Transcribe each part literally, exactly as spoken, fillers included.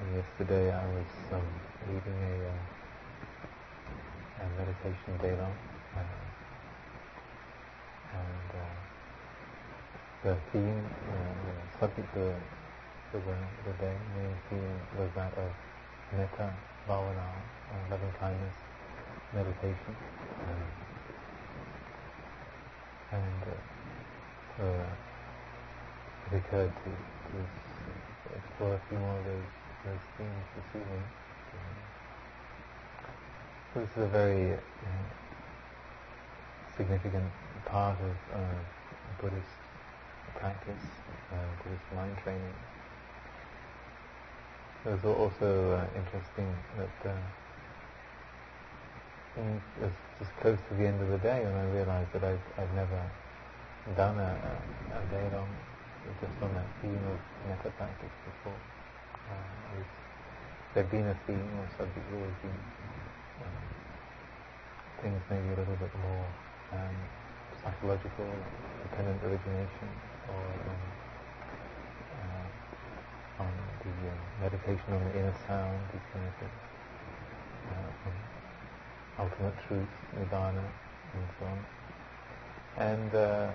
yesterday I was um, reading a, uh, a meditation Daylong, uh, and uh, the theme, uh, the subject of the, the, the day, main theme was that of metta, bhavana, uh, loving kindness, meditation, um, and uh, so uh, it occurred to, to explore a few more of those, those themes this evening. So this is a very uh, significant part of uh, Buddhist practice, uh, Buddhist mind training. It was also uh, interesting that uh, in, it was just close to the end of the day when I realized that I'd, I'd never done a, a, a day long just on that theme of metta practice before. Uh, was, there'd been a theme or subject, always been um, things maybe a little bit more um, psychological, dependent origination, or um, uh, on the uh, meditation on the inner sound, these kind of things, uh, on ultimate truth, nibbana, and so on. And uh,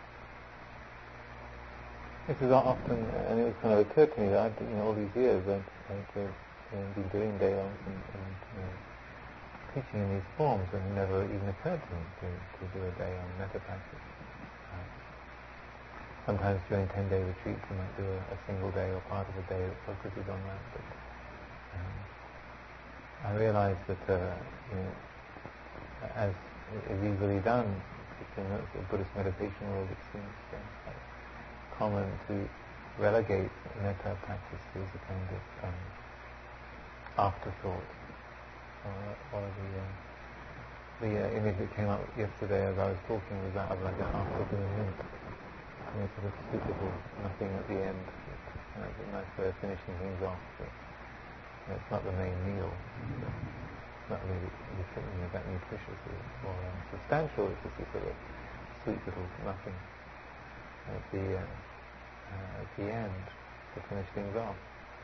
this is often, and it was kind of occurred to me that I'd, you know, all these years I'd, I'd uh, you know, been doing day-longs and, and you know, teaching in these forms, and it never even occurred to me to, to do a day on metta practice. Uh, sometimes during ten-day retreats you might do a, a single day or part of a day that focuses on that, but um, I realized that uh, you know, as is easily done in the Buddhist meditation world, it seems uh, like common to relegate metta practice to as a kind of um, afterthought. Uh, or the uh, the uh, image that came up yesterday as I was talking was that of like an afternoon mint, you know, sort of suitable, nothing at the end. You know, it's a nice way of finishing things off, but you know, it's not the main meal. It's not really, you know, that nutritious or, or uh, substantial. It's just a sort of sweet little nothing at the uh, uh, at the end to finish things off.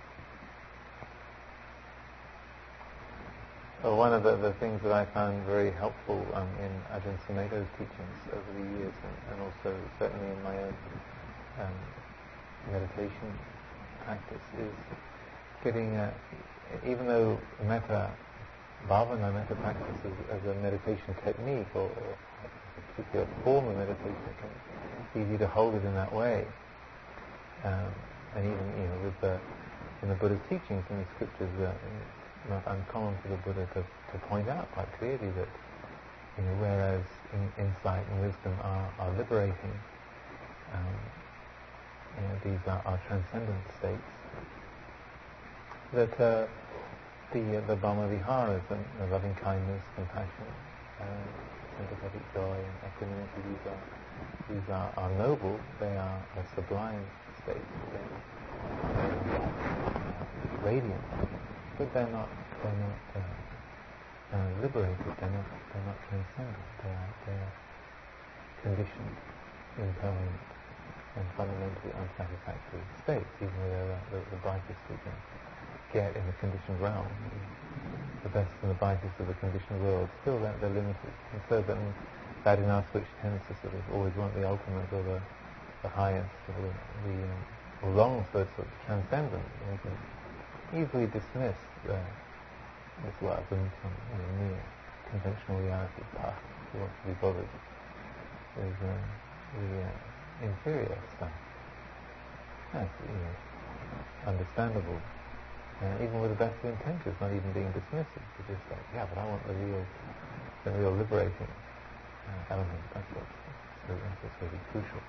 Well, one of the, the things that I found very helpful um, in Ajahn Sumedho's teachings over the years, and, and also certainly in my own um, meditation practice, is getting, uh, even though metta, bhavana, metta practice as, as a meditation technique, or, or a particular form of meditation, it's easy to hold it in that way. Um, and even, you know, with the, in the Buddha's teachings in the scriptures, uh, not uncommon for the Buddha to, to point out quite clearly that, you know, whereas in, insight and wisdom are, are liberating, um, you know, these are, are transcendent states, that uh, the uh, the Brahma-viharas, the, the loving kindness, compassion, uh, sympathetic joy, and equanimity, these are these are, are noble. They are a sublime state. They are uh, radiant. But they're not, they're not uh, uh, liberated, they're not, they're not transcendent, they are, they are conditioned, impermanent, and fundamentally unsatisfactory states, even though they're the, the brightest we can get in the conditioned realm. The best and the brightest of the conditioned world, still they're, they're limited. And so that, that in us which tends to sort of always want the ultimate or the, the highest, or the, the uh, or longs for sort of transcendent, we can easily dismiss uh, this love and some, you know, mere conventional reality. Ah, who wants to be bothered with uh, the uh, inferior stuff? That's, you know, understandable. Uh, even with the best of intentions, not even being dismissive. It's just like, yeah, but I want the real, the real liberating uh, element. That's what's, that's what's really crucial.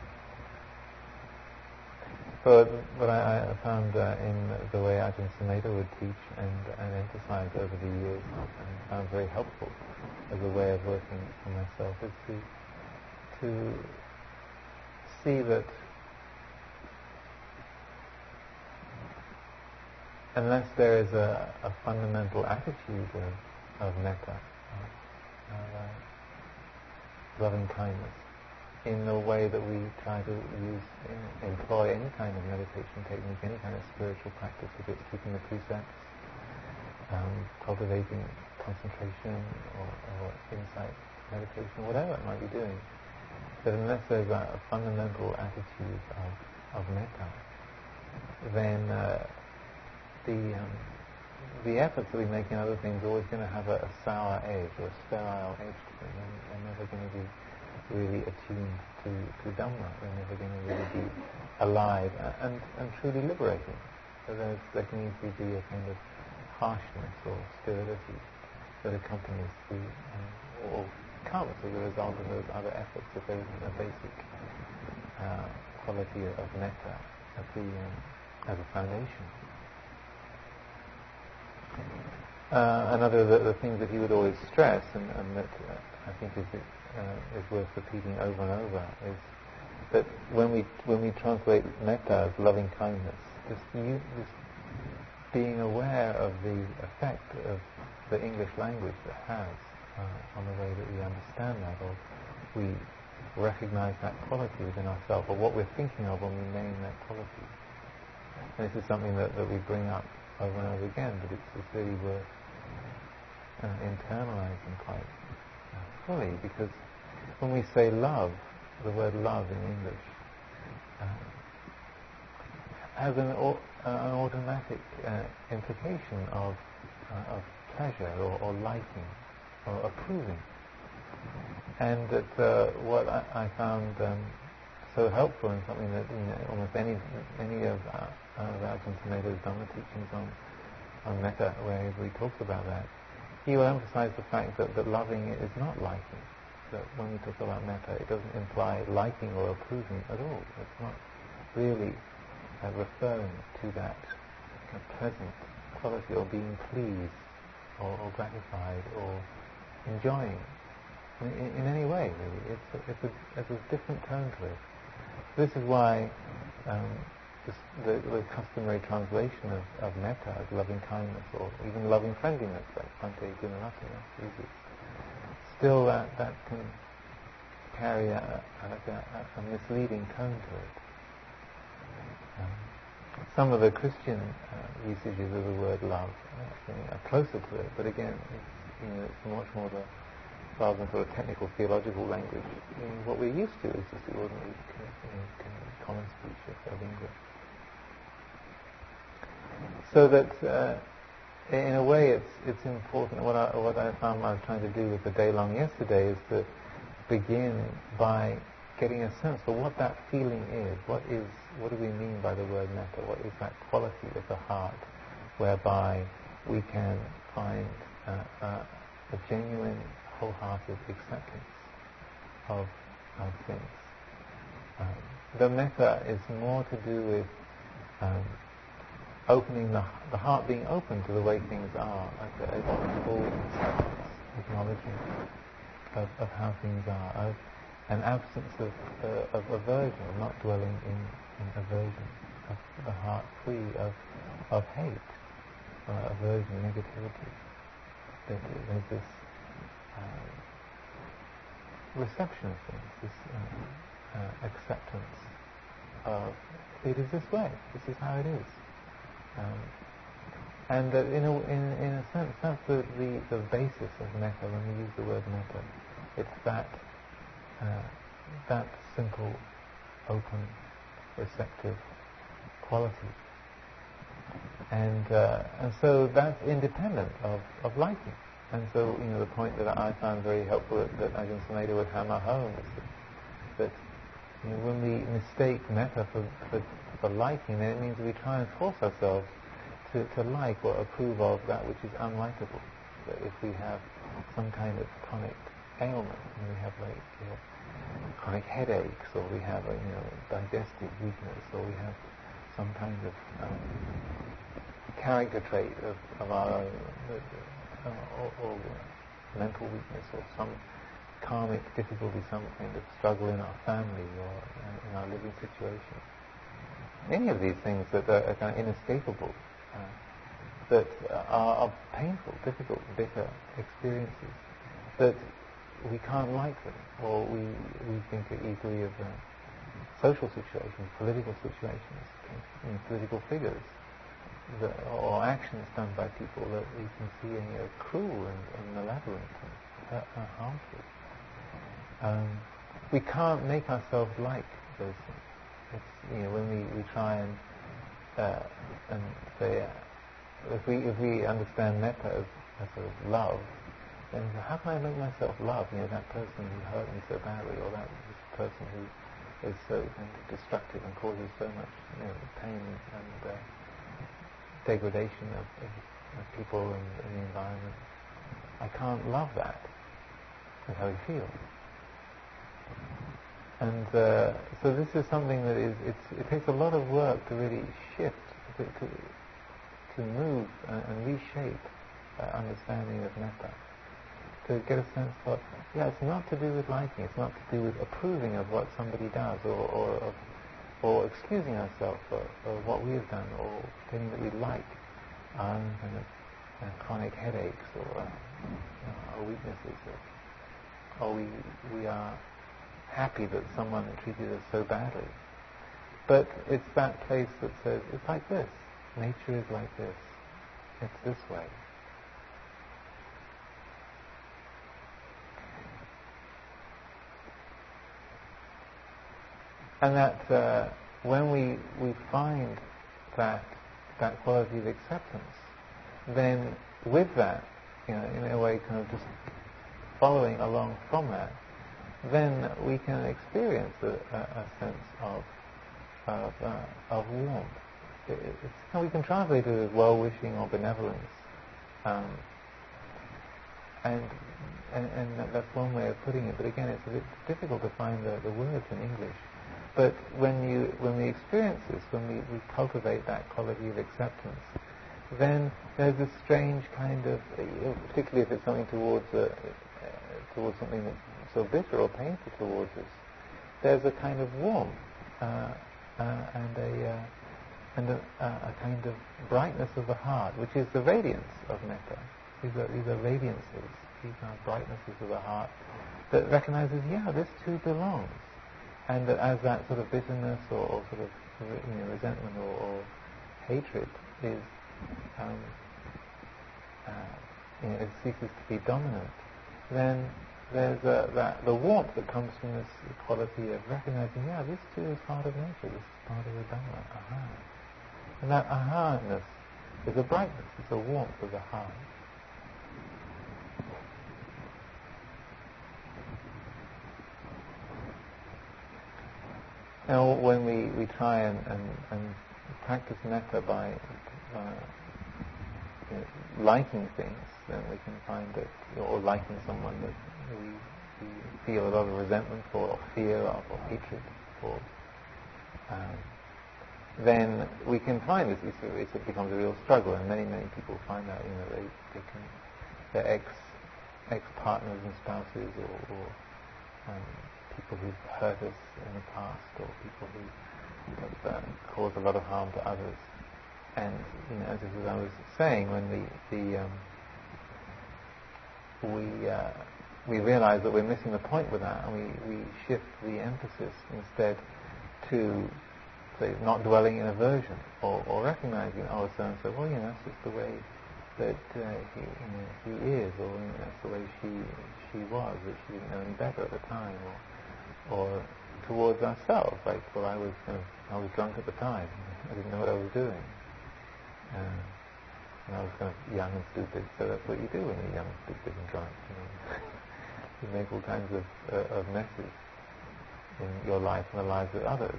But what I, I found uh, in the way Ajahn Sumedho would teach and, and emphasize over the years, and found very helpful as a way of working for myself, is to to see that unless there is a, a fundamental attitude of, of metta, of, of uh, loving kindness, in the way that we try to use, uh, employ any kind of meditation technique, any kind of spiritual practice, whether it's keeping the precepts, um, cultivating concentration or, or insight meditation, whatever it might be doing, that unless there's a, a fundamental attitude of, of metta, then uh, the um, the efforts that we make in other things are always going to have a, a sour edge or a sterile edge to them. They're, they're never going to be really attuned to, to Dhamma. They're never going to really be alive and, and truly liberating. So there's, there can easily be a kind of harshness or sterility that accompanies the, um, or comes as a result of those other efforts, that there isn't a basic uh, quality of metta as, the, um, as a foundation. Uh, another of the, the things that he would always stress, and, and that uh, I think is uh, is worth repeating over and over, is that when we when we translate metta as loving kindness, this, new, this being aware of the effect of the English language that has uh, on the way that we understand that, or we recognize that quality within ourselves, or what we're thinking of when we name that quality. And this is something that, that we bring up over and over again, but it's, it's really worth uh, internalizing quite uh, fully, because when we say love, the word love in English uh, has an, au- uh, an automatic uh, implication of, uh, of pleasure or, or liking or approving. And that uh, what I, I found um, so helpful, and something that, you know, almost any any of uh, uh, Ajahn Sumedho's Dhamma teachings on on metta, where he talks about that, he will emphasize the fact that, that loving is not liking. That when we talk about metta, it doesn't imply liking or approving at all. It's not really uh, referring to that kind of pleasant quality, or being pleased, or, or gratified, or enjoying in, in, in any way, really. It's a, it's, a, it's a different tone to it. This is why um, this, the, the customary translation of, of metta as loving kindness, or even loving friendliness, like Bhante Gunaratana uses, still that, that can carry a, a, a, a misleading tone to it. Um, some of the Christian uh, usages of the word love uh, are closer to it, but again, it's, you know, it's much more the, rather than sort of technical theological language. I mean, what we're used to is just the ordinary, you know, common speech of, of English. So that, uh, in a way, it's it's important. What I what I found I was trying to do with the day long yesterday is to begin by getting a sense of what that feeling is. What is what do we mean by the word metta? What is that quality of the heart whereby we can find uh, uh, a genuine, wholehearted acceptance of of things? Um, the metta is more to do with um, opening the, the heart, being open to the way things are, like a, a full acceptance, acknowledging of, of how things are, of an absence of, uh, of aversion, of not dwelling in, in aversion, of the heart free of of hate, uh, aversion, negativity. There, there's this uh, reception of things, this uh, uh, acceptance of it is this way, this is how it is. Um, and that in a, in, in a sense, that's the, the, the basis of metta. When we use the word metta, it's that uh, that simple, open, receptive quality. And uh, and so that's independent of, of liking. And so, you know, the point that I found very helpful that, that Ajahn Sumedho would hammer home is that, that you know, when we mistake metta for, for, for liking, then it means that we try and force ourselves to, to like or approve of that which is unlikable. That if we have some kind of chronic ailment, and we have like you know, chronic headaches, or we have a you know digestive weakness, or we have some kind of um, character trait of, of our own, uh, or, or mental weakness, or some karmic difficulty, some kind of struggle in our family or uh, in our living situation. Any of these things that are, are kind of inescapable, uh, that are, are painful, difficult, bitter experiences, that we can't like them, or we we think equally of uh, social situations, political situations, you know, political figures, that, or actions done by people that we can see in you know, cruel and, and malevolent and uh, uh, harmful. Um, we can't make ourselves like those things. It's, you know, when we, we try and uh, and say, uh, if we if we understand metta as, as sort of love, then how can I make myself love? You know, that person who hurt me so badly, or that person who is so kind of destructive and causes so much you know, pain and uh, degradation of, of, of people and, and the environment. I can't love that. That's how we feel. And uh, so this is something that is, it's, it takes a lot of work to really shift, to, to, to move and, and reshape that understanding of metta. To get a sense of, yeah, it's not to do with liking, it's not to do with approving of what somebody does, or or, of, or excusing ourselves for, for what we have done, or pretending that we like our own kind of uh, chronic headaches, or uh, you know, our weaknesses, or, or we we are happy that someone treated us so badly. But it's that place that says, it's like this. Nature is like this. It's this way. And that uh, when we, we find that that quality of acceptance, then with that, you know, in a way kind of just following along from that, then we can experience a, a, a sense of of, uh, of warmth. It, it's how we can translate it as well-wishing or benevolence, um, and, and and that's one way of putting it. But again, it's a bit difficult to find the, the words in English. But when you when we experience this, when we, we cultivate that quality of acceptance, then there's this strange kind of, you know, particularly if it's something towards a, uh, towards something that's so bitter or painful towards us, there's a kind of warmth uh, uh, and a uh, and a, a kind of brightness of the heart, which is the radiance of metta. These are these are radiances, these are brightnesses of the heart that recognizes, yeah, this too belongs, and that as that sort of bitterness or, or sort of you know, resentment or, or hatred is um, uh, you know, it ceases to be dominant, then there's a, that the warmth that comes from this quality of recognizing, yeah, this too is part of nature, this is part of the Dhamma, aha. And that aha-ness is a brightness, it's a warmth of the heart. Now, when we, we try and, and, and practice metta by uh, you know, liking things, then we can find that, or liking someone that we, we feel a lot of resentment for, or fear of, or hatred for, um, then we can find this, it's, it becomes a real struggle, and many, many people find that, you know, they, they can, their ex, ex-partners and spouses, or, or um, people who've hurt us in the past, or people who have uh, caused a lot of harm to others. And, you know, as I was saying, when the, the um, we uh, we realize that we're missing the point with that, and we, we shift the emphasis instead to, say, not dwelling in aversion, or, or recognizing, oh, so and so, well, you know, that's just the way that uh, he, you know, he is, or you know, that's the way she she was, that she didn't know any better at the time, or, or towards ourselves, like, well, I was kind of, I was drunk at the time, I didn't know what I was doing. Uh, and I was kind of young and stupid, so that's what you do when you're young, stupid, and drunk. You know, you make all kinds of, uh, of messes in your life and the lives of others,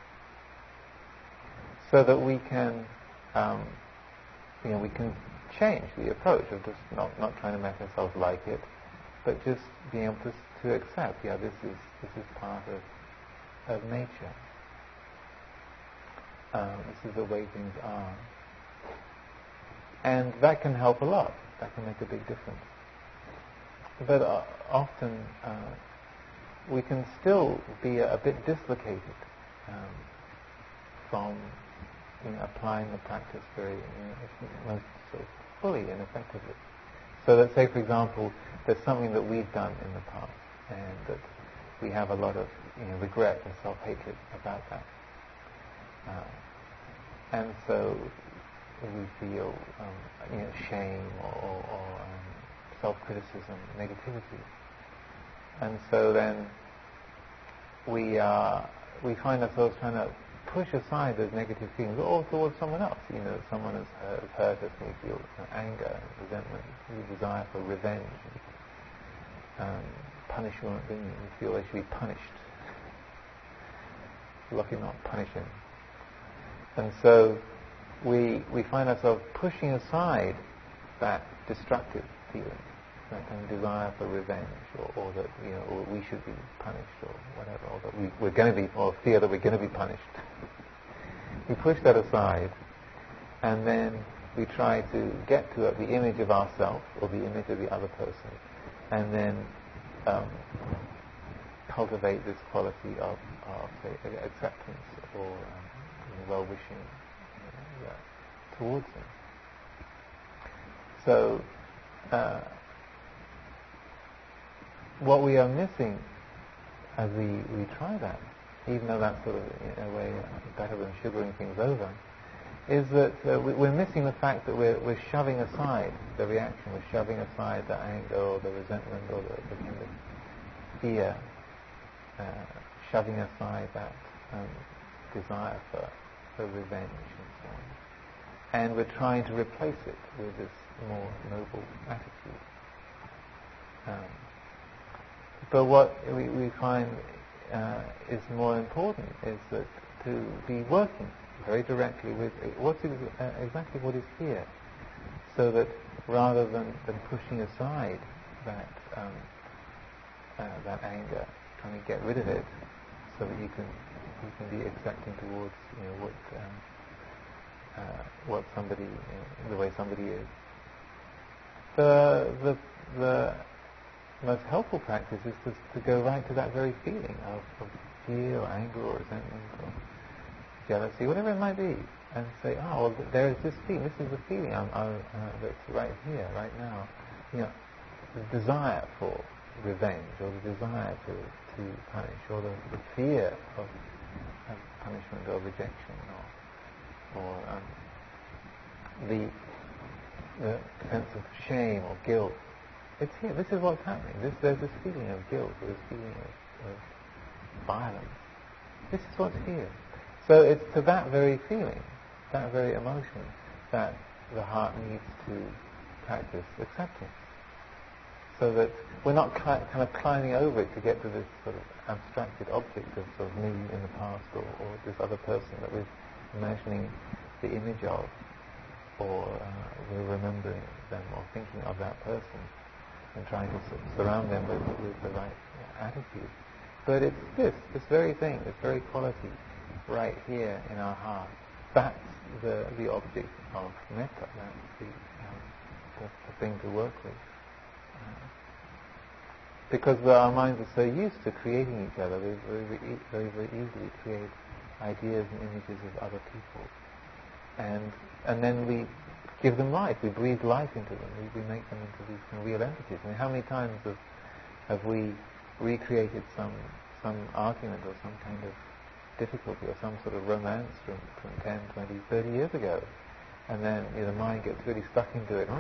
so that we can, um, you know, we can change the approach of just not, not trying to make ourselves like it, but just being able to, to accept, yeah, this is this is part of of nature. Um, this is the way things are. And that can help a lot. That can make a big difference. But uh, often uh, we can still be a, a bit dislocated um, from you know, applying the practice very you know, most sort of fully and effectively. So that, say for example, there's something that we've done in the past, and that we have a lot of you know, regret and self-hatred about that. Uh, and so we feel um, you know, shame or, or, or um, self-criticism, negativity. And so then we uh, we find ourselves trying to push aside those negative feelings, or towards someone else. You know, someone has, uh, has hurt us, and we feel you know, anger, resentment, we desire for revenge, um, punishment. We feel they should be punished. Lucky not punishing. And so we we find ourselves pushing aside that destructive feeling, that kind of desire for revenge, or, or that you know, or we should be punished, or whatever, or that we, we're going to be, or fear that we're going to be punished. We push that aside, and then we try to get to the image of ourselves, or the image of the other person, and then um, cultivate this quality of, of say, acceptance or um, you know, well-wishing you know, yeah, towards them. So, uh, what we are missing as we, we try that, even though that's sort of in a way better than sugaring things over, is that uh, we, we're missing the fact that we're, we're shoving aside the reaction, we're shoving aside the anger or the resentment or the, the kind of fear, uh, shoving aside that um, desire for, for revenge and so on. And we're trying to replace it with this more noble attitude. Um, but what we, we find uh, is more important is that to be working very directly with what's ex- uh, exactly what is here, so that rather than, than pushing aside that um, uh, that anger, trying to get rid of it, so that you can you can be accepting towards you know what um, uh, what somebody you know, the way somebody is. The the the most helpful practice is to, to go right to that very feeling of, of fear or anger or resentment or jealousy, whatever it might be, and say, oh, well, there is this feeling, this is the feeling I'm, I'm, uh, that's right here, right now. You know, the desire for revenge, or the desire to, to punish, or the, the fear of, of punishment or rejection, or, or um, the, the sense of shame or guilt. It's here. This is what's happening. This, there's this feeling of guilt, or this feeling of, of violence. This is what's here. So it's to that very feeling, that very emotion, that the heart needs to practice acceptance. So that we're not cli- kind of climbing over it to get to this sort of abstracted object of sort of me in the past, or, or this other person that we're imagining the image of, or uh, we're remembering them or thinking of that person and trying to sur- surround them with, with the right attitude. But it's this, this very thing, this very quality right here in our heart. That's the the object of metta. That's the, um, the, the thing to work with. Uh, because our minds are so used to creating each other, we very, very, very, very easily create ideas and images of other people. And and then we give them life, we breathe life into them, we, we make them into these kind of real entities. I mean, how many times have, have we recreated some some argument or some kind of difficulty or some sort of romance from, from ten, twenty, thirty years ago, and then you know, the mind gets really stuck into it.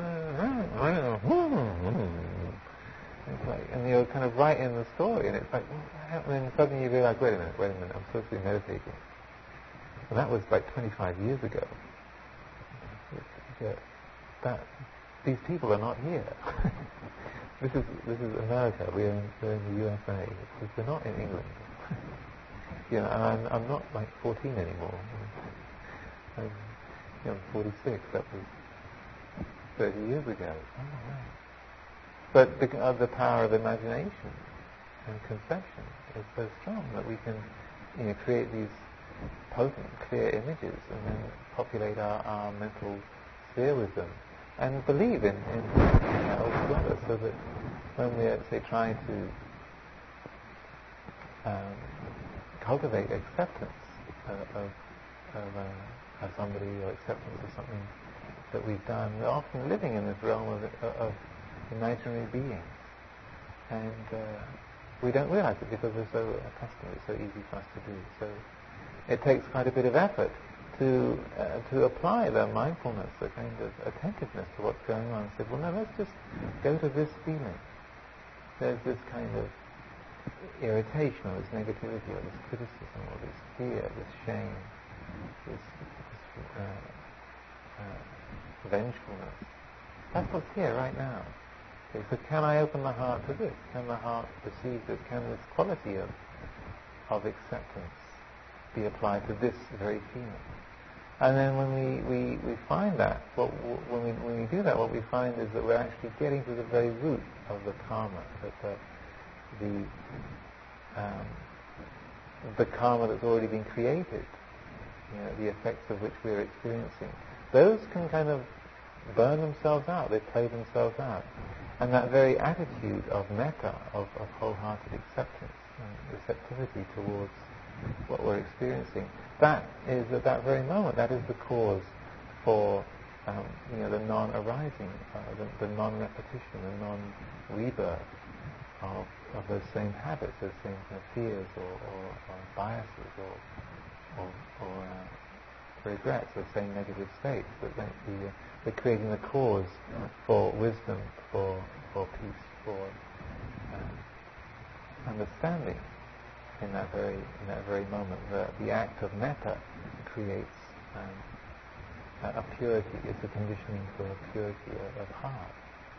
It's like, and you're kind of right in the story, and it's like, and then suddenly you realize, wait a minute, wait a minute, I'm supposed to be meditating. Well, that was like twenty-five years ago. That these people are not here. this is this is America. We're in, we're in the U S A. We're not in England. You know, and I'm, I'm not like fourteen anymore. I'm, you know, I'm forty-six. That was thirty years ago. Oh, right. But the, uh, the power of imagination and conception is so strong that we can, you know, create these potent, clear images and then populate our, our mental sphere with them and believe in, in, in that altogether, so that when we're, say, trying to um, cultivate acceptance uh, of, of, uh, of somebody, or acceptance of something that we've done, we're often living in this realm of, of imaginary beings. And uh, we don't realize it because we're so accustomed, it's so easy for us to do. So it takes quite a bit of effort to uh, to apply the mindfulness, the kind of attentiveness to what's going on. And say, well, no, let's just go to this feeling. There's this kind of irritation, or this negativity, or this criticism, or this fear, this shame, this, this uh, uh, vengefulness. That's what's here right now. Okay, so can I open the heart to this? Can the heart receive this? Can this quality of of acceptance be applied to this very feeling? And then when we, we, we find that, what, when, we, when we do that, what we find is that we're actually getting to the very root of the karma, that the, the, um, the karma that's already been created, you know, the effects of which we're experiencing. Those can kind of burn themselves out, they play themselves out. And that very attitude of metta, of, of wholehearted acceptance and receptivity towards what we're experiencing, that is at that very moment, that is the cause for um, you know, the non-arising, uh, the, the non-repetition, the non-rebirth of, of those same habits, those same kind of fears or, or, or biases or, or, or uh, regrets, those same negative states. That they, the, uh, they're creating the cause for wisdom, for, for peace, for um, understanding. In that very in that very moment, the, the act of metta creates um, a, a purity. It's a conditioning for a purity of, of heart.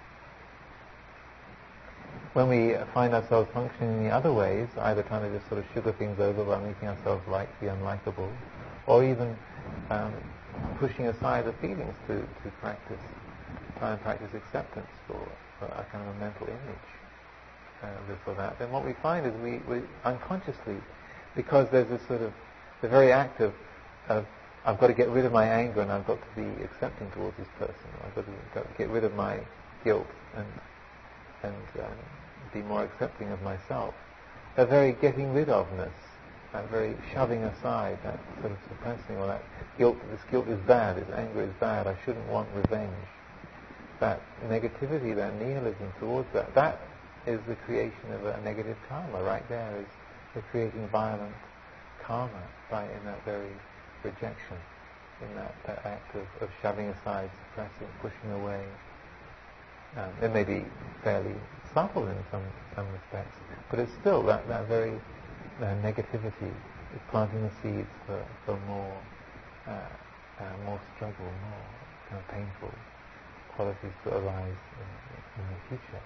When we find ourselves functioning in the other ways, either trying to just sort of sugar things over by making ourselves like the unlikable, or even um, pushing aside the feelings to, to practice, try and practice acceptance for, for a kind of a mental image. Uh, this or that, then what we find is we, we unconsciously, because there's this sort of, the very act of, of I've got to get rid of my anger and I've got to be accepting towards this person, I've got to, got to get rid of my guilt and and um, be more accepting of myself. That very getting rid ofness, that very shoving aside, that sort of suppressing, or that guilt, this guilt is bad, this anger is bad, I shouldn't want revenge. That negativity, that nihilism towards that, that is the creation of a negative karma. Right there is we're creating violent karma by in that very rejection, in that, that act of, of shoving aside, suppressing, pushing away. Um, it may be fairly subtle in some some respects, but it's still that, that very uh, negativity is planting the seeds for, for more uh, uh, more struggle, more kind of painful qualities to arise in, in the future.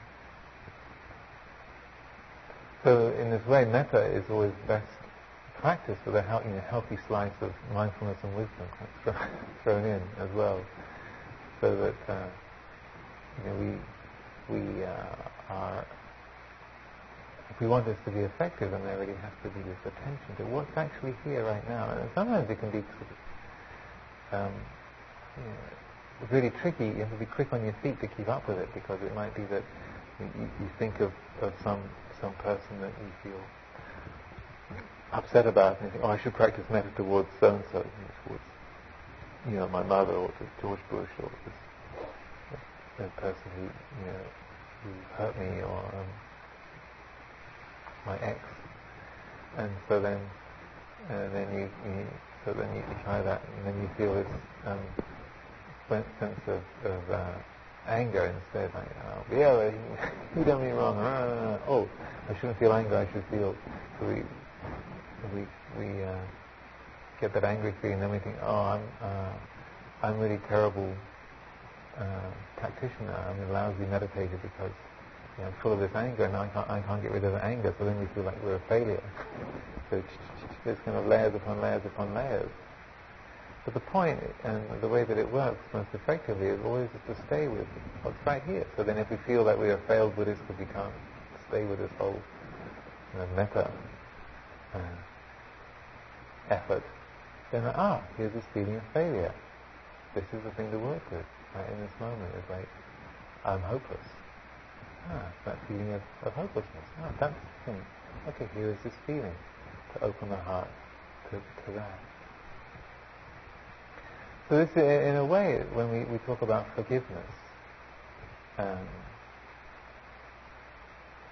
So in this way, metta is always best practiced with a healthy, you know, healthy slice of mindfulness and wisdom thrown in as well, so that uh, you know we we uh, are. If we want this to be effective, then there really has to be this attention to what's actually here right now. And sometimes it can be sort of, um, you know, really tricky. You have to be quick on your feet to keep up with it, because it might be that you, you think of, of some some person that you feel upset about, and you think, oh, I should practice metta towards so-and-so, towards, you know, my mother, or to George Bush, or this, this person who, you know, who hurt me, or um, my ex. And so then, uh, then you, you, so then you, you try that, and then you feel this um, sense of, of uh, anger instead, like, oh, yeah, well, he, he done me wrong. Uh, oh, I shouldn't feel anger. I should feel. So we we we uh, get that angry feeling, and then we think, oh, I'm uh, I'm really terrible uh, practitioner. I'm a lousy meditator because, you know, I'm full of this anger, and I can't I can't get rid of the anger. So then we feel like we're a failure. So there's kind of layers upon layers upon layers. But the point, and the way that it works most effectively, is always to stay with what's right here. So then if we feel that we are failed Buddhists because we can't stay with this whole, you know, metta uh, effort, then, ah, here's this feeling of failure. This is the thing to work with, right, in this moment. It's like, I'm hopeless. Ah, that feeling of, of hopelessness. Ah, that's the thing. Okay, here is this feeling. To open the heart to, to that. So this, in a way, when we, we talk about forgiveness, um,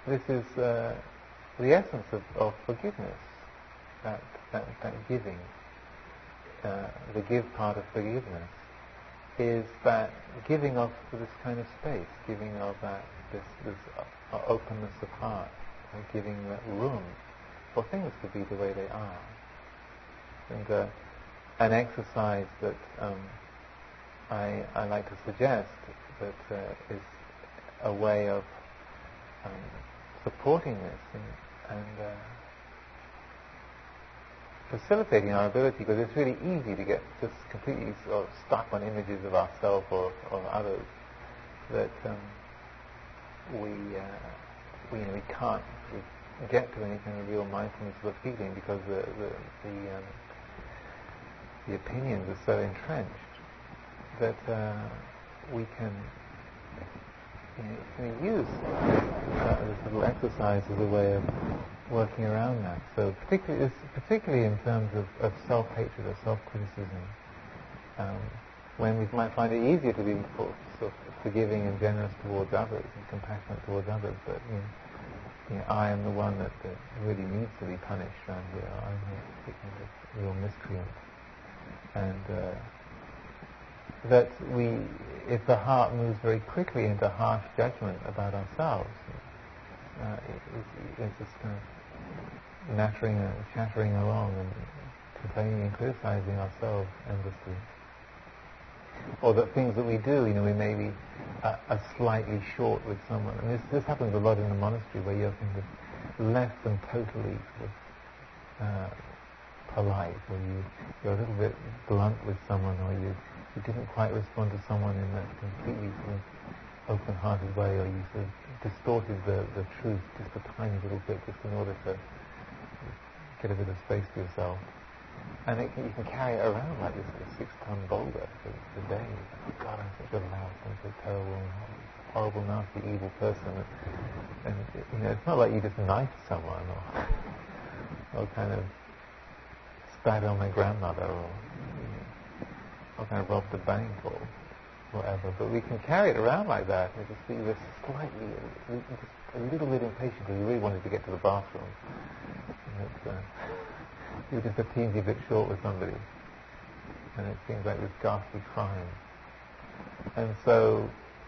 this is uh, the essence of, of forgiveness, that, that, that giving, uh, the give part of forgiveness, is that giving of this kind of space, giving of that, this, this uh, openness of heart, uh, giving that room for things to be the way they are. And uh, an exercise that um, I, I like to suggest that uh, is a way of um, supporting this and, and uh, facilitating our ability, because it's really easy to get just completely sort of stuck on images of ourselves or, or others that um, we, uh, we, you know, we can't sort of get to any kind of real mindfulness of the feeling because the, the, the, um, the opinions are so entrenched that uh, we can, you know, can use uh, this little exercise as a way of working around that. So particularly, particularly in terms of, of self-hatred or self-criticism, um, when we might find it easier to be sort of forgiving and generous towards others and compassionate towards others, but you know, you know, I am the one that, that really needs to be punished around here. I'm the kind of real miscreant. And uh, that we, if the heart moves very quickly into harsh judgment about ourselves, uh, it, it, it's just kind of nattering and chattering along and complaining and criticizing ourselves endlessly. Or that things that we do, you know, we may be uh, are slightly short with someone. And this, this happens a lot in the monastery, where you're kind of less than totally sort of, uh, polite, or you, you're a little bit blunt with someone, or you, you didn't quite respond to someone in that completely sort of open-hearted way, or you sort of distorted the, the truth just a tiny little bit, just in order to get a bit of space for yourself. And it can, you can carry it around like this six-ton boulder for, for days. Oh God, I'm such a loud, I'm such a terrible, horrible, nasty, evil person. And, and you know, it's not like you just knifed someone, or, or kind of spat on my grandmother, or, you know, or kind of robbed a bank, or whatever. But we can carry it around like that, and just be we're slightly, just a little bit impatient because we really wanted to get to the bathroom. And it's, uh, you're just a teensy bit short with somebody, and it seems like this ghastly crime. And so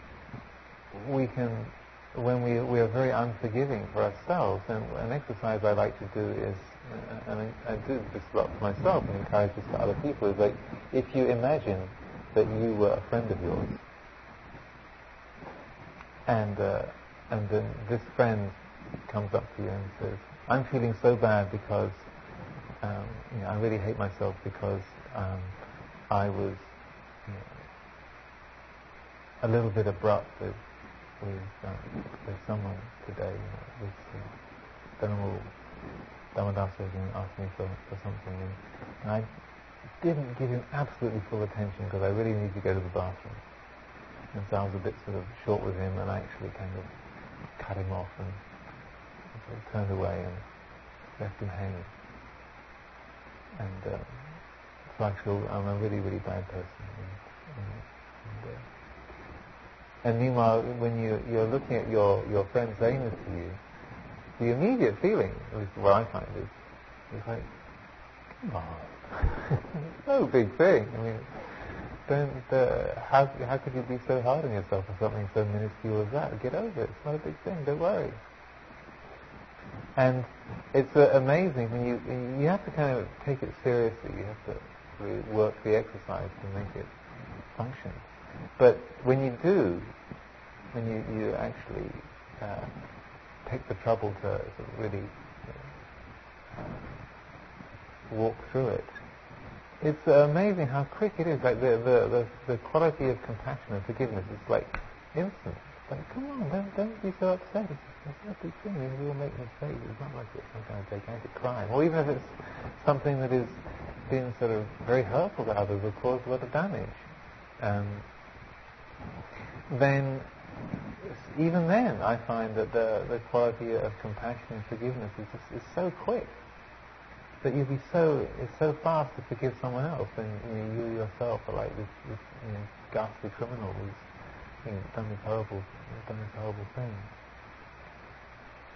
we can, when we we are very unforgiving for ourselves, and an exercise I like to do is, uh, and I, I do this a lot for myself and encourage this for other people, is like, if you imagine that you were a friend of yours, and uh, and then this friend comes up to you and says, I'm feeling so bad because Um, you know, I really hate myself because um, I was you know, a little bit abrupt with with, um, with someone today. You know, with uh, Dhamma Dhammadasa asked me for, for something, and, and I didn't give him absolutely full attention because I really needed to go to the bathroom. And so I was a bit sort of short with him, and I actually kind of cut him off and sort of turned away and left him hanging. And uh, so I feel I'm a really, really bad person. And, and, uh, and meanwhile, when you, you're looking at your, your friend saying this to you, the immediate feeling, at least what I find, is it's like, come on, it's no big thing. I mean, don't, uh, how, how could you be so hard on yourself for something so minuscule as that? Get over it. It's not a big thing. Don't worry. And it's uh, amazing when you you have to kind of take it seriously. You have to really work the exercise to make it function. But when you do, when you, you actually uh, take the trouble to sort of really uh, walk through it, it's uh, amazing how quick it is. Like the, the, the, the quality of compassion and forgiveness is like instant. Like, come on, don't, don't be so upset. It's, it's not a big thing. We all make mistakes. It's not like it's some kind of gigantic crime. Or even if it's something that has been sort of very hurtful to others or caused a lot of damage, um, then even then I find that the, the quality of compassion and forgiveness is just is so quick that you'll be so it's so fast to forgive someone else, and you, know, you yourself are like this, this you know, ghastly criminal who's you know, done this horrible, done this horrible thing.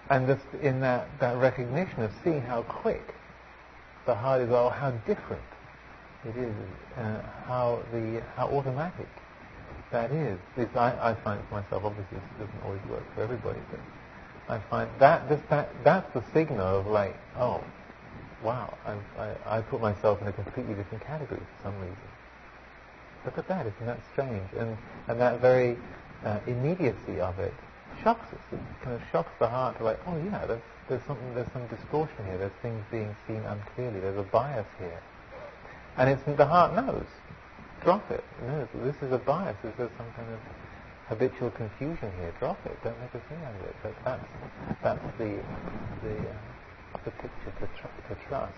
And just in that, that recognition of seeing how quick the heart is, or how different it is, uh, how the how automatic that is. It's, I, I find for myself, obviously it doesn't always work for everybody, but I find that just that that's the signal of like, oh, wow, I'm, I I put myself in a completely different category for some reason. Look at that, isn't that strange? And and that very uh, immediacy of it shocks us. It kind of shocks the heart to like, oh yeah, there's, there's something, there's some distortion here. There's things being seen unclearly. There's a bias here, and it's the heart knows. Drop it. It knows this is a bias. This is some kind of habitual confusion here. Drop it. Don't make a thing out of it. But that's that's the the uh, the picture to tr- to trust.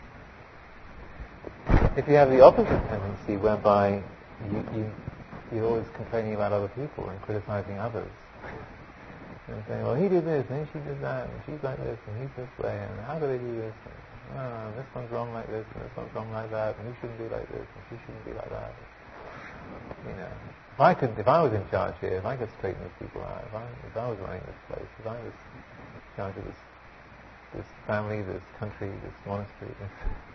If you have the opposite tendency, whereby you, you you're always complaining about other people and criticizing others, and saying, well, he did this, and she did that, and she's like this, and he's this way, and how do they do this? And, oh, this one's wrong like this, and this one's wrong like that, and he shouldn't be like this, and she shouldn't be like that. You know, if I could, if I was in charge here, if I could straighten these people out, if I, if I was running this place, if I was in charge of this, this family, this country, this monastery, this,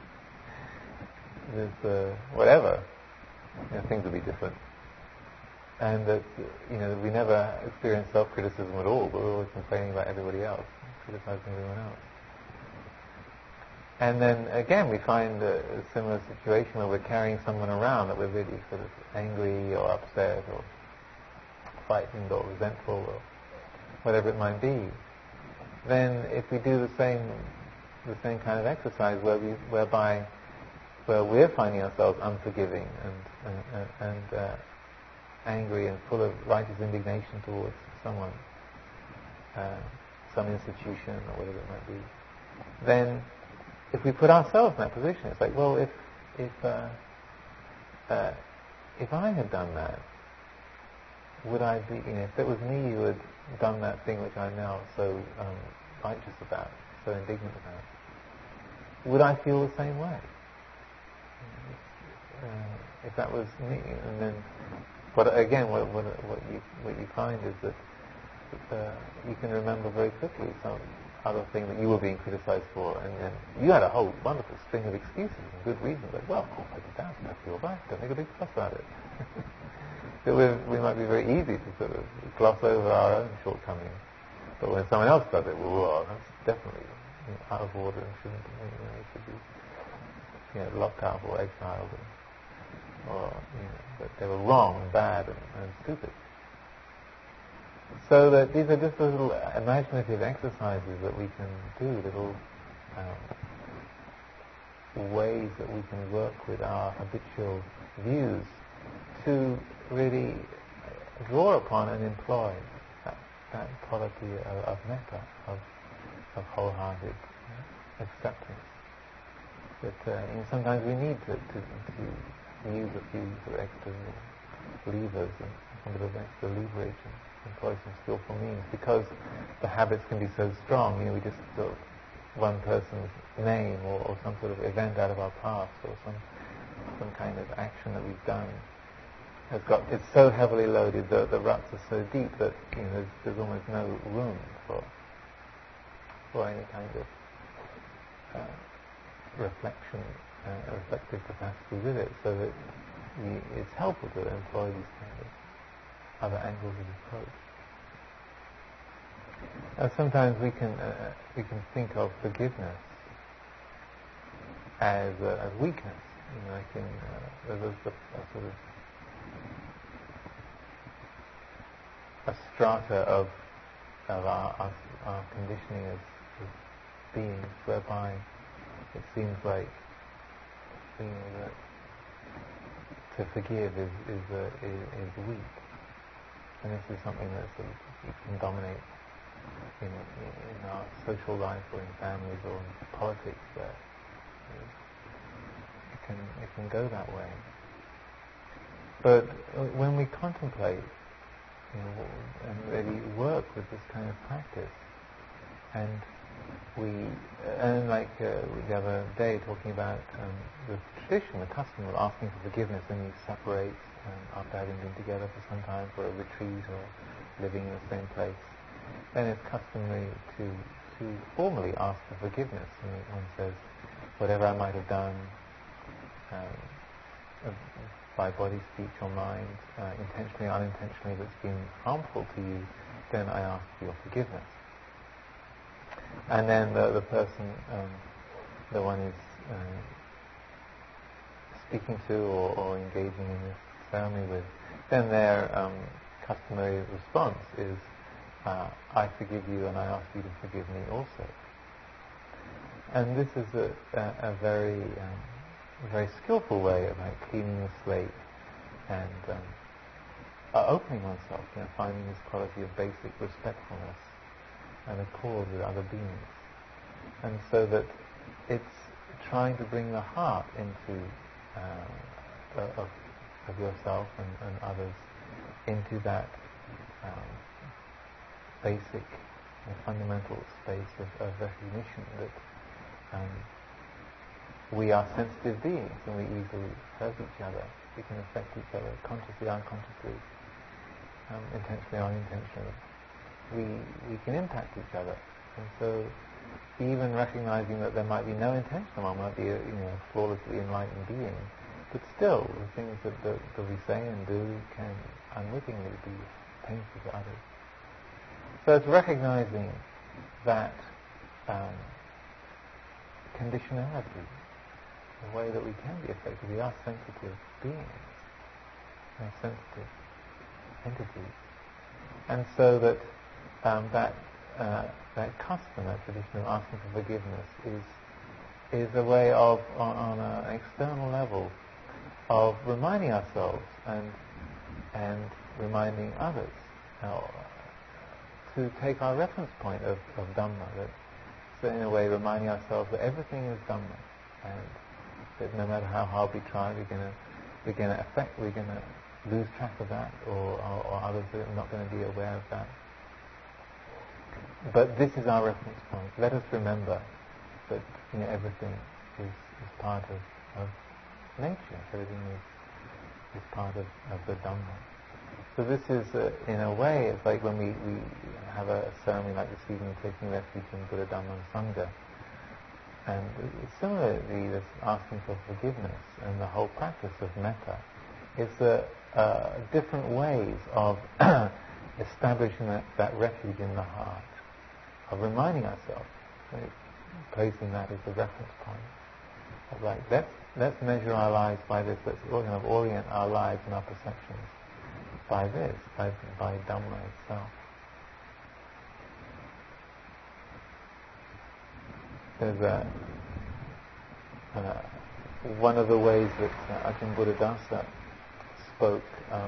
this uh, whatever, you know, things would be different. And that, you know, we never experience self-criticism at all, but we're always complaining about everybody else, criticizing everyone else. And then again, we find a, a similar situation where we're carrying someone around that we're really sort of angry or upset or frightened or resentful or whatever it might be. Then, if we do the same, the same kind of exercise, where we, whereby, where we're finding ourselves unforgiving and and, and uh, angry and full of righteous indignation towards someone, uh, some institution or whatever it might be, then if we put ourselves in that position, it's like, well, if if uh, uh, if I had done that, would I be, you know, if it was me who had done that thing which I'm now so um, righteous about, so indignant about, would I feel the same way? Uh, if that was me, and then, but again, what, what, what you what you find is that uh, you can remember very quickly some other thing that you were being criticized for, and then you had a whole wonderful string of excuses and good reasons. Like, well, of course I did that, and I feel right. Don't make a big fuss about it. So we might be very easy to sort of gloss over our own shortcomings, but when someone else does it, well, well that's definitely, you know, out of order and shouldn't, you know, it should be, you know, locked up or exiled, and, or you know, that they were wrong and bad and, and stupid. So that these are just little imaginative exercises that we can do, little um, ways that we can work with our habitual views to really draw upon and employ that, that quality of, of metta, of, of wholehearted, uh, acceptance. That uh, you know, sometimes we need to, to, to use a few sort of extra levers and a bit of extra leverage and employ some skillful means, because the habits can be so strong. You know, we just sort of one person's name or, or some sort of event out of our past or some some kind of action that we've done has got, it's so heavily loaded, the, the ruts are so deep that, you know, there's, there's almost no room for for any kind of uh, reflection, uh, reflective capacity with it, so that we, it's helpful to employ these kind of other angles of approach. Uh, sometimes we can uh, we can think of forgiveness as uh, as weakness. You know, I can uh, there's a, a sort of a strata of of our, our, our conditioning as, as beings, whereby it seems like, you know, that to forgive is is, uh, is is weak. And this is something that sort of can dominate in, in our social life or in families or in politics, where you know, it can it can go that way. But when we contemplate, you know, and really work with this kind of practice, and we and like uh, the other day talking about um, the tradition, the custom of asking for forgiveness when you separate um, after having been together for some time for a retreat or living in the same place, then it's customary to to formally ask for forgiveness. And one says, whatever I might have done um, by body, speech, or mind, uh, intentionally or unintentionally, that's been harmful to you, then I ask for your forgiveness. And then the, the person um, the one is uh, speaking to or, or engaging in this ceremony with, then their um, customary response is, uh, I forgive you and I ask you to forgive me also. And this is a, a, a very um, a very skillful way of like cleaning the slate and um, uh, opening oneself, you know, finding this quality of basic respectfulness and accord with other beings. And so that it's trying to bring the heart into uh, of, of yourself and, and others into that um, basic and fundamental space of, of recognition that um, we are sensitive beings and we easily hurt each other. We can affect each other consciously, unconsciously, um, intentionally, unintentionally. We we can impact each other, and so even recognizing that there might be no intention, one might be a you know flawlessly enlightened being, but still the things that, that, that we say and do can unwittingly be painful to others. So it's recognizing that um, conditionality, the way that we can be affected. We are sensitive beings, we are sensitive entities, and so that um, that uh, that custom, that tradition of asking for forgiveness, is is a way of, on, on an external level, of reminding ourselves and and reminding others uh, to take our reference point of, of Dhamma. That, so in a way, reminding ourselves that everything is Dhamma, and that no matter how hard we try, we're going to we're going to affect, we're going to lose track of that, or, or, or others are not going to be aware of that. But this is our reference point. Let us remember that you know everything is, is part of, of nature. Everything is is part of, of the Dhamma. So this is, uh, in a way, it's like when we, we have a ceremony like this evening, taking refuge in Buddha, Dhamma, and Sangha. And similarly, this asking for forgiveness and the whole practice of metta is uh, uh, different ways of establishing that, that refuge in the heart, of reminding ourselves, like, placing that as the reference point. Of like, let's, let's measure our lives by this, let's kind of orient our lives and our perceptions by this, by, by Dhamma itself. There's a, uh, one of the ways that uh, Ajahn Buddhadasa spoke um,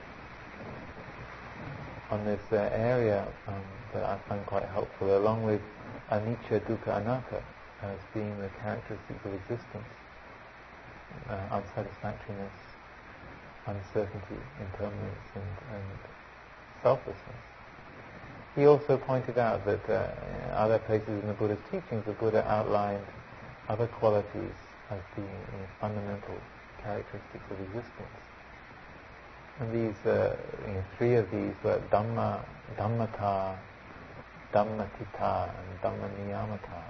on this uh, area um, that I find quite helpful, along with anicca, dukkha, anatta as being the characteristics of existence, uh, unsatisfactoriness, uncertainty, impermanence, and, and selflessness. He also pointed out that uh, in other places in the Buddha's teachings, the Buddha outlined other qualities as being you know, fundamental characteristics of existence. And these, uh, you know, three of these were Dhamma, Dhammata, Dhammatita, and Dhamma Niyamata.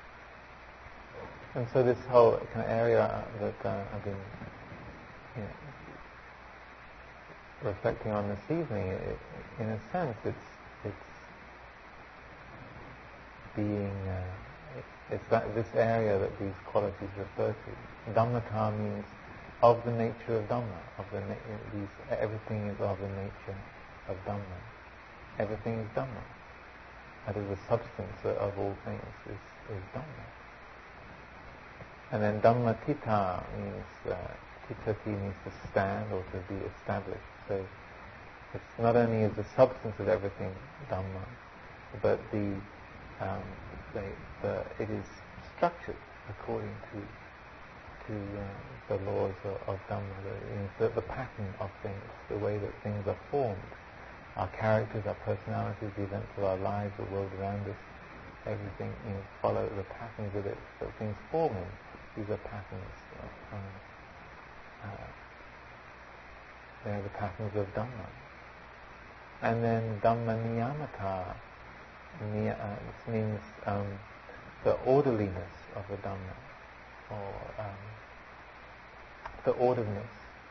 And so this whole kind of area that uh, I've been you know, reflecting on this evening, it, in a sense, it's it's being uh, it, it's that this area that these qualities refer to. Dhammata means of the nature of Dhamma, of the na- these everything is of the nature of Dhamma. Everything is Dhamma. That is the substance of all things is, is Dhamma. And then Dhammatita means uh, titati means to stand or to be established. So it's not only is the substance of everything Dhamma, but the, um, the, the it is structured according to to uh, the laws of, of Dhamma, the, you know, the, the pattern of things, the way that things are formed, our characters, our personalities, the events of our lives, the world around us, everything you know, follow the patterns that, it, that things form in. These are patterns of, um, uh, they're the patterns of Dhamma. And then Dhamma Niyamata Niya, uh, this means um, the orderliness of the Dhamma, or um, the orderedness,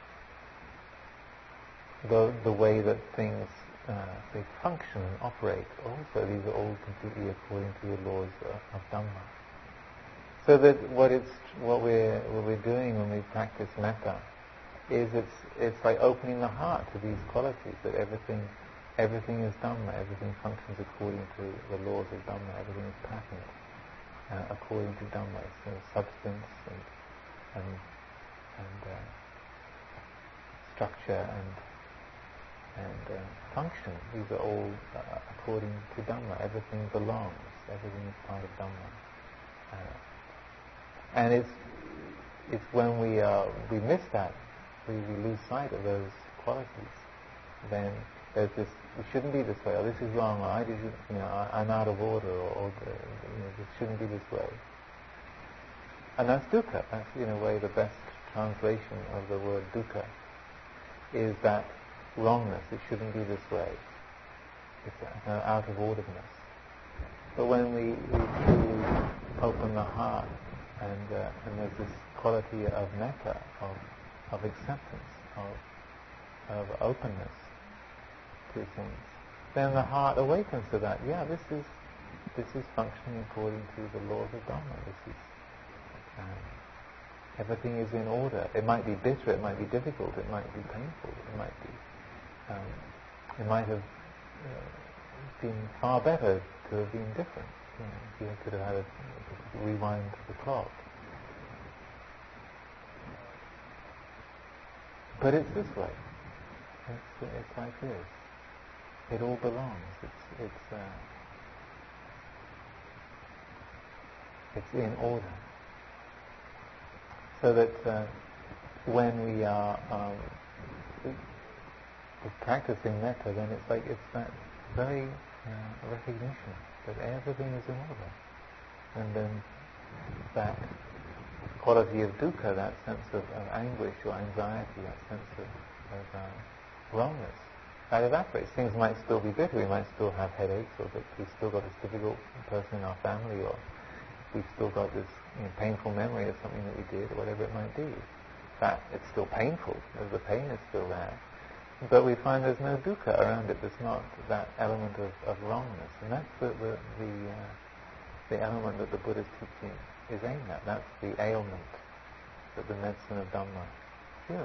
the the way that things uh, they function and operate. Also, these are all completely according to the laws uh, of Dhamma. So that what it's what we're what we're doing when we practice metta is it's it's like opening the heart to these qualities, that everything everything is Dhamma, everything functions according to the laws of Dhamma, everything is patterned uh, according to Dhamma, so substance and and, and uh, structure and and uh, function. These are all uh, according to Dhamma. Everything belongs. Everything is part of Dhamma. Uh, and it's it's when we uh, we miss that, we, we lose sight of those qualities. Then there's this. It shouldn't be this way. Or this is wrong. Or I did. You know, I, I'm out of order. Or, or the, you know, this shouldn't be this way. And that's dukkha. That's in a way the best translation of the word dukkha is that wrongness. It shouldn't be this way. It's uh, out of orderedness. But when we, we truly open the heart, and uh, and there's this quality of metta, of of acceptance, of of openness to things, then the heart awakens to that. Yeah, this is this is functioning according to the laws of Dhamma. This is um, everything is in order. It might be bitter, it might be difficult, it might be painful, it might be um, it might have uh, been far better to have been different. You know, if you could have had a rewind the clock. But it's this way. It's, it's like this. It all belongs. It's it's uh, it's in order. So that uh, when we are um, practicing metta, then it's like it's that very uh, recognition that everything is in order, and then that quality of dukkha, that sense of, of anguish or anxiety, that sense of, of uh, wrongness, that evaporates. Things might still be bitter, we might still have headaches, or that we've still got this difficult person in our family, or we've still got this you know, painful memory of something that we did, or whatever it might be. That it's still painful, the pain is still there. But we find there's no dukkha around it. There's not that element of, of wrongness, and that's the the the, uh, the element that the Buddha's teaching is aimed at. That's the ailment that the medicine of Dhamma cures.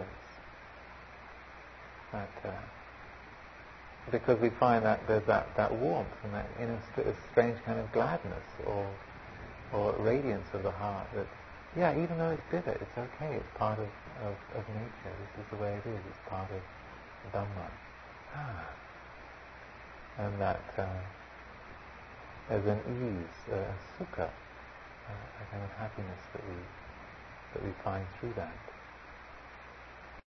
That uh, because we find that there's that, that warmth and that inner st- strange kind of gladness or or radiance of the heart. That yeah, even though it's bitter, it's okay. It's part of, of, of nature. This is the way it is. It's part of Dhamma. Ah. And that uh, there's an ease, a sukha, uh, a kind of happiness that we that we find through that.